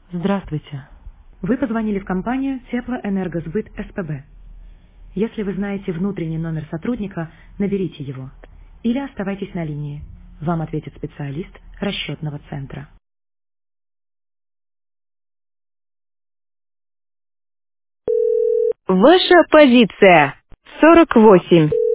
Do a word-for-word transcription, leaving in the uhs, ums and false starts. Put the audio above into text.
Здравствуйте. Вы позвонили в компанию Теплоэнергосбыт СПБ. Если вы знаете внутренний номер сотрудника, наберите его. Или оставайтесь на линии. Вам ответит специалист расчетного центра. Ваша позиция. сорок восемь.